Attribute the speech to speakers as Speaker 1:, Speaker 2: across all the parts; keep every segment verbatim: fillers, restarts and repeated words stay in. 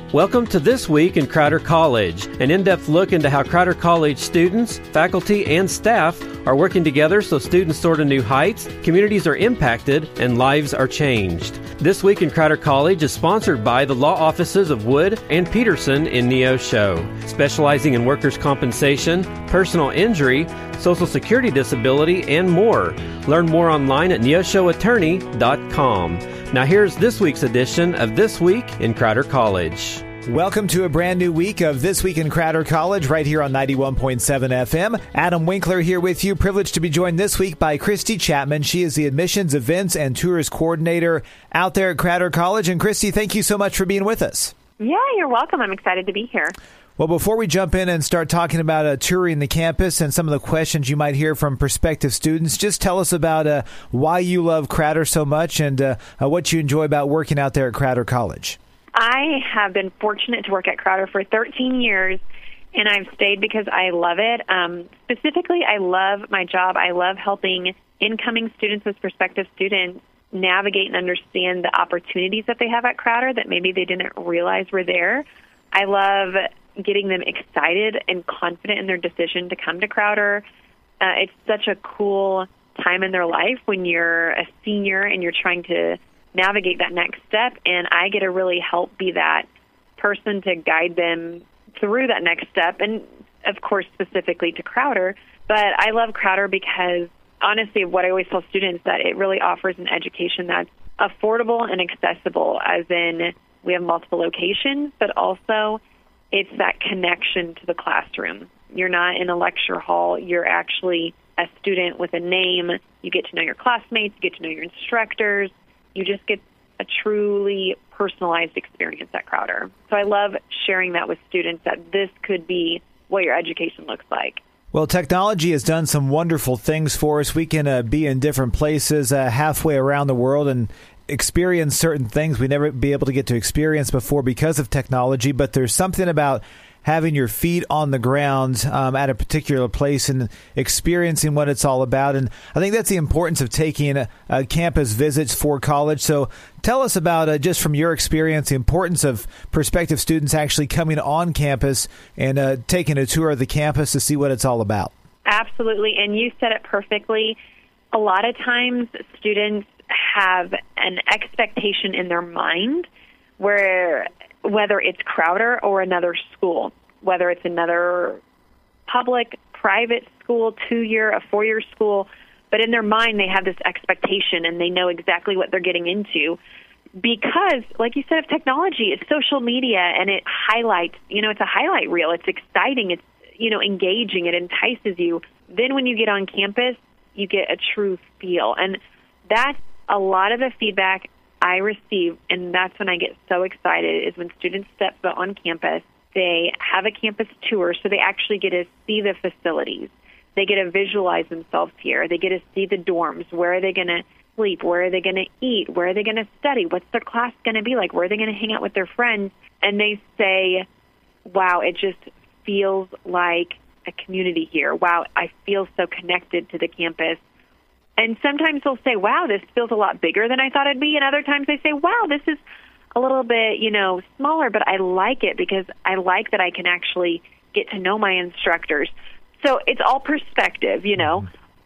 Speaker 1: Welcome to This Week in Crowder College, an in-depth look into how Crowder College students, faculty, and staff are working together so students soar to new heights, communities are impacted, and lives are changed. This Week in Crowder College is sponsored by the law offices of Wood and Peterson in Neosho, specializing in workers' compensation, personal injury, Social Security disability, and more. Learn more online at neosho attorney dot com. Now here's this week's edition of This Week in Crowder College.
Speaker 2: Welcome to a brand new week of This Week in Crowder College right here on ninety-one point seven F M. Adam Winkler here with you. Privileged to be joined this week by Christy Chapman. She is the Admissions, Events, and Tours Coordinator out there at Crowder College. And Christy, thank you so much for being with us.
Speaker 3: Yeah, you're welcome. I'm excited to be here.
Speaker 2: Well, before we jump in and start talking about uh, touring the campus and some of the questions you might hear from prospective students, just tell us about uh, why you love Crowder so much and uh, uh, what you enjoy about working out there at Crowder College.
Speaker 3: I have been fortunate to work at Crowder for thirteen years, and I've stayed because I love it. Um, specifically, I love my job. I love helping incoming students as prospective students navigate and understand the opportunities that they have at Crowder that maybe they didn't realize were there. I love getting them excited and confident in their decision to come to Crowder. Uh, it's such a cool time in their life when you're a senior and you're trying to navigate that next step, and I get to really help be that person to guide them through that next step, and of course specifically to Crowder. But I love Crowder because, honestly, what I always tell students, that it really offers an education that's affordable and accessible, as in we have multiple locations, but also it's that connection to the classroom. You're not in a lecture hall. You're actually a student with a name. You get to know your classmates. You get to know your instructors. You just get a truly personalized experience at Crowder. So I love sharing that with students, that this could be what your education looks like.
Speaker 2: Well, technology has done some wonderful things for us. We can uh, be in different places uh, halfway around the world and experience certain things we never be able to get to experience before because of technology. But there's something about having your feet on the ground um, at a particular place and experiencing what it's all about. And I think that's the importance of taking a, a campus visits for college. So tell us about, uh, just from your experience, the importance of prospective students actually coming on campus and uh, taking a tour of the campus to see what it's all about.
Speaker 3: Absolutely. And you said it perfectly. A lot of times students have an expectation in their mind where, whether it's Crowder or another school, whether it's another public, private school, two-year, a four-year school, but in their mind they have this expectation and they know exactly what they're getting into because, like you said, of technology, it's social media and it highlights, you know, it's a highlight reel. It's exciting. It's, you know, engaging. It entices you. Then when you get on campus, you get a true feel. And that's a lot of the feedback I receive, and that's when I get so excited, is when students step foot on campus, they have a campus tour, so they actually get to see the facilities. They get to visualize themselves here. They get to see the dorms. Where are they going to sleep? Where are they going to eat? Where are they going to study? What's their class going to be like? Where are they going to hang out with their friends? And they say, wow, it just feels like a community here. Wow, I feel so connected to the campus. And sometimes they'll say, wow, this feels a lot bigger than I thought it'd be. And other times they say, wow, this is a little bit, you know, smaller, but I like it because I like that I can actually get to know my instructors. So it's all perspective, you know,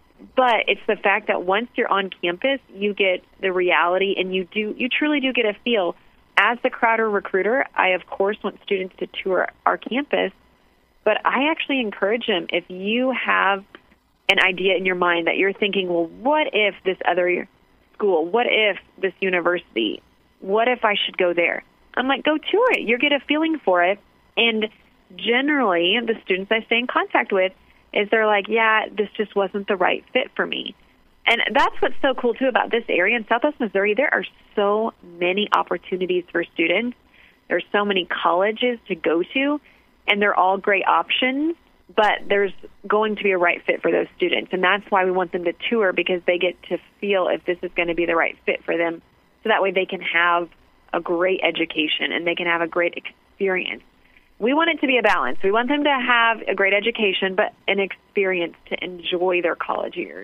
Speaker 3: but it's the fact that once you're on campus, you get the reality and you do, you truly do get a feel. As the Crowder recruiter, I, of course, want students to tour our campus, but I actually encourage them, if you have an idea in your mind that you're thinking, well, what if this other school, what if this university, what if I should go there? I'm like, go tour it. You'll get a feeling for it. And generally, the students I stay in contact with, is they're like, yeah, this just wasn't the right fit for me. And that's what's so cool, too, about this area in Southwest Missouri. There are so many opportunities for students. There's so many colleges to go to, and they're all great options. But there's going to be a right fit for those students, and that's why we want them to tour, because they get to feel if this is going to be the right fit for them, so that way they can have a great education and they can have a great experience. We want it to be a balance. We want them to have a great education, but an experience to enjoy their college years.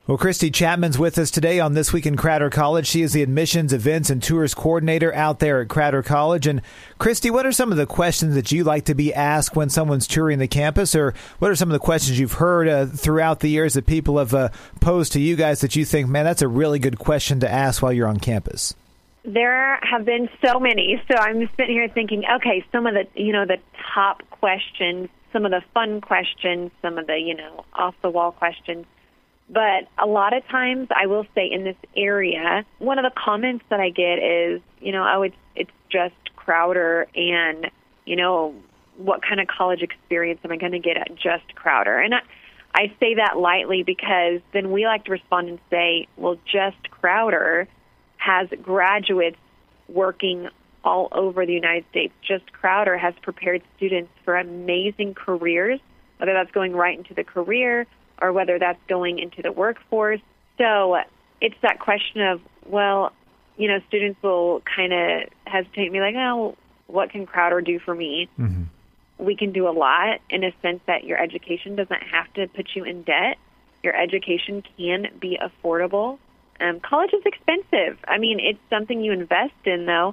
Speaker 2: Well, Christy Chapman's with us today on This Week in Crowder College. She is the admissions, events, and tours coordinator out there at Crowder College. And Christy, what are some of the questions that you like to be asked when someone's touring the campus, or what are some of the questions you've heard uh, throughout the years that people have uh, posed to you guys that you think, man, that's a really good question to ask while you're on campus?
Speaker 3: There have been so many. So I'm sitting here thinking, okay, some of the, you know, the top questions, some of the fun questions, some of the, you know, off-the-wall questions. But a lot of times, I will say in this area, one of the comments that I get is, you know, oh, it's, it's just Crowder, and, you know, what kind of college experience am I going to get at just Crowder? And I, I say that lightly because then we like to respond and say, well, just Crowder has graduates working all over the United States. Just Crowder has prepared students for amazing careers, whether that's going right into the career or whether that's going into the workforce. So it's that question of, well, you know, students will kind of hesitate and be like, oh, what can Crowder do for me? Mm-hmm. We can do a lot in a sense that your education doesn't have to put you in debt. Your education can be affordable. Um, college is expensive. I mean, it's something you invest in, though.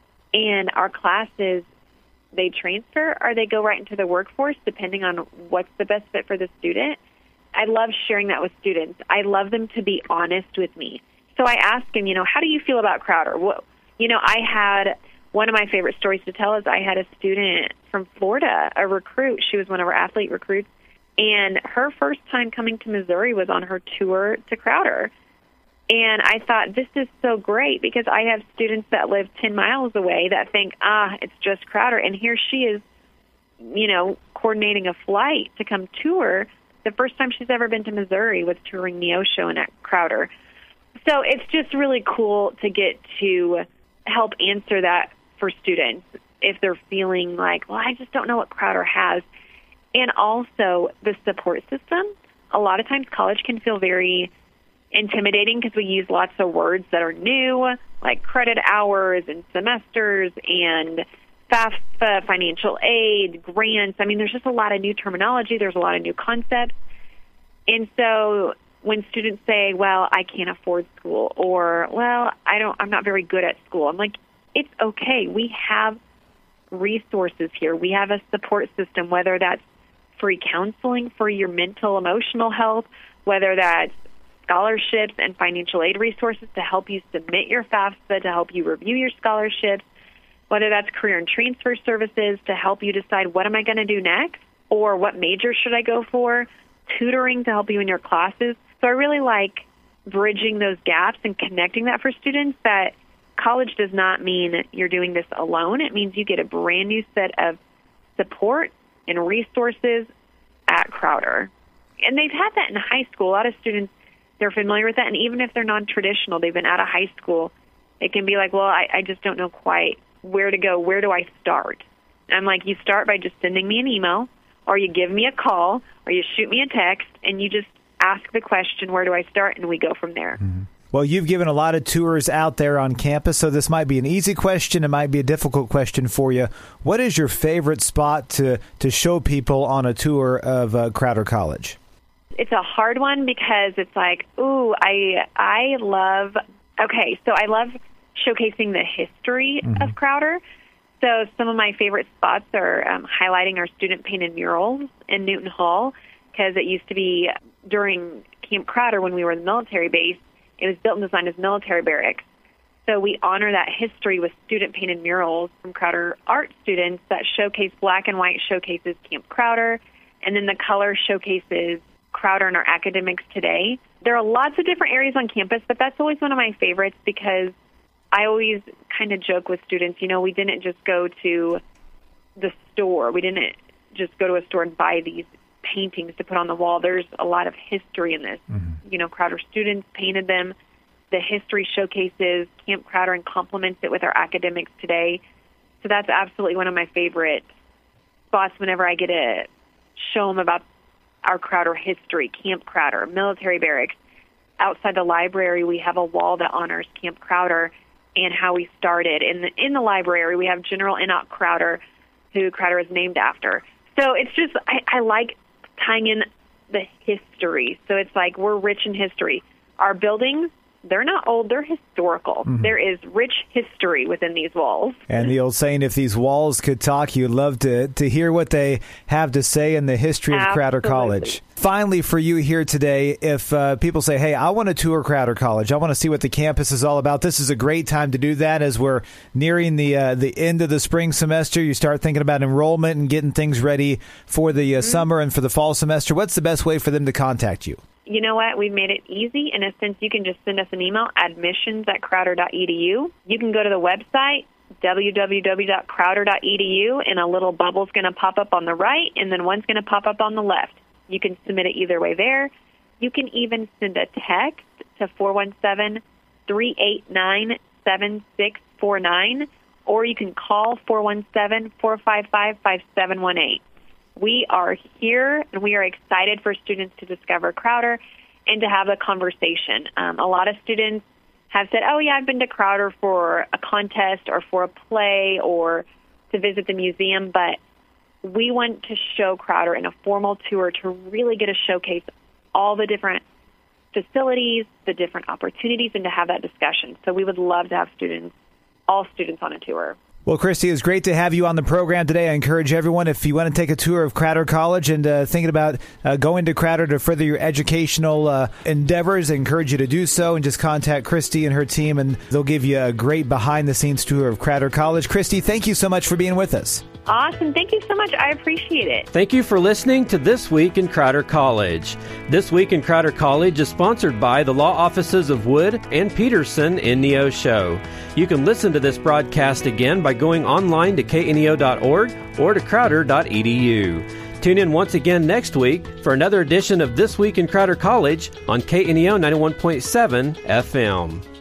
Speaker 3: And our classes, they transfer or they go right into the workforce depending on what's the best fit for the student. I love sharing that with students. I love them to be honest with me. So I ask them, you know, how do you feel about Crowder? What, you know, I had one of my favorite stories to tell is I had a student from Florida, a recruit. She was one of our athlete recruits. And her first time coming to Missouri was on her tour to Crowder. And I thought, this is so great because I have students that live ten miles away that think, ah, it's just Crowder. And here she is, you know, coordinating a flight to come tour. The first time she's ever been to Missouri was touring Neosho and at Crowder. So it's just really cool to get to help answer that for students if they're feeling like, well, I just don't know what Crowder has. And also the support system. A lot of times college can feel very intimidating because we use lots of words that are new, like credit hours and semesters and FAFSA, financial aid, grants. I mean, there's just a lot of new terminology. There's a lot of new concepts. And so when students say, well, I can't afford school, or, well, I don't, I'm not very good at school, I'm like, it's okay. We have resources here. We have a support system, whether that's free counseling for your mental, emotional health, whether that's scholarships and financial aid resources to help you submit your FAFSA, to help you review your scholarships, whether that's career and transfer services to help you decide what am I going to do next, or what major should I go for, tutoring to help you in your classes. So I really like bridging those gaps and connecting that for students, that college does not mean you're doing this alone. It means you get a brand new set of support and resources at Crowder. And they've had that in high school. A lot of students, they're familiar with that. And even if they're non-traditional, they've been out of high school, it can be like, well, I, I just don't know quite where to go. Where do I start? And I'm like, you start by just sending me an email, or you give me a call, or you shoot me a text, and you just ask the question, where do I start? And we go from there.
Speaker 2: Mm-hmm. Well, you've given a lot of tours out there on campus, so this might be an easy question. It might be a difficult question for you. What is your favorite spot to, to show people on a tour of uh, Crowder College?
Speaker 3: It's a hard one because it's like, ooh, I I love, okay, so I love showcasing the history mm-hmm. of Crowder. So some of my favorite spots are um, highlighting our student-painted murals in Newton Hall, because it used to be during Camp Crowder when we were in the military base, it was built and designed as military barracks. So we honor that history with student-painted murals from Crowder art students that showcase black and white showcases Camp Crowder, and then the color showcases Crowder and our academics today. There are lots of different areas on campus, but that's always one of my favorites because I always kind of joke with students, you know, we didn't just go to the store. We didn't just go to a store and buy these paintings to put on the wall. There's a lot of history in this. Mm-hmm. You know, Crowder students painted them. The history showcases Camp Crowder and complements it with our academics today. So that's absolutely one of my favorite spots whenever I get to show them about our Crowder history, Camp Crowder, military barracks. Outside the library, we have a wall that honors Camp Crowder and how we started. In the, in the library, we have General Enoch Crowder, who Crowder is named after. So it's just, I, I like tying in the history. So it's like we're rich in history. Our buildings, they're not old, they're historical. Mm-hmm. There is rich history within these walls.
Speaker 2: And the old saying, if these walls could talk, you'd love to, to hear what they have to say in the history of
Speaker 3: Absolutely.
Speaker 2: Crowder College. Finally, for you here today, if uh, people say, hey, I want to tour Crowder College, I want to see what the campus is all about, this is a great time to do that as we're nearing the uh, the end of the spring semester. You start thinking about enrollment and getting things ready for the uh, mm-hmm. summer and for the fall semester. What's the best way for them to contact you?
Speaker 3: You know what? We've made it easy. In a sense, you can just send us an email, admissions at crowder dot e d u. You can go to the website, w w w dot crowder dot e d u, and a little bubble's going to pop up on the right, and then one's going to pop up on the left. You can submit it either way there. You can even send a text to four one seven, three eight nine, seven six four nine, or you can call four one seven, four five five, five seven one eight. We are here, and we are excited for students to discover Crowder and to have a conversation. Um, a lot of students have said, oh, yeah, I've been to Crowder for a contest or for a play or to visit the museum, but we want to show Crowder in a formal tour to really get a showcase all the different facilities, the different opportunities, and to have that discussion. So we would love to have students, all students on a tour.
Speaker 2: Well, Christy, it's great to have you on the program today. I encourage everyone, if you want to take a tour of Crowder College and uh, thinking about uh, going to Crowder to further your educational uh, endeavors, I encourage you to do so and just contact Christy and her team, and they'll give you a great behind-the-scenes tour of Crowder College. Christy, thank you so much for being with us.
Speaker 3: Awesome. Thank you so much. I appreciate it.
Speaker 1: Thank you for listening to This Week in Crowder College. This Week in Crowder College is sponsored by the law offices of Wood and Peterson in Neo Show. You can listen to this broadcast again by going online to k n e o dot org or to crowder dot e d u. Tune in once again next week for another edition of This Week in Crowder College on K N E O ninety-one point seven F M.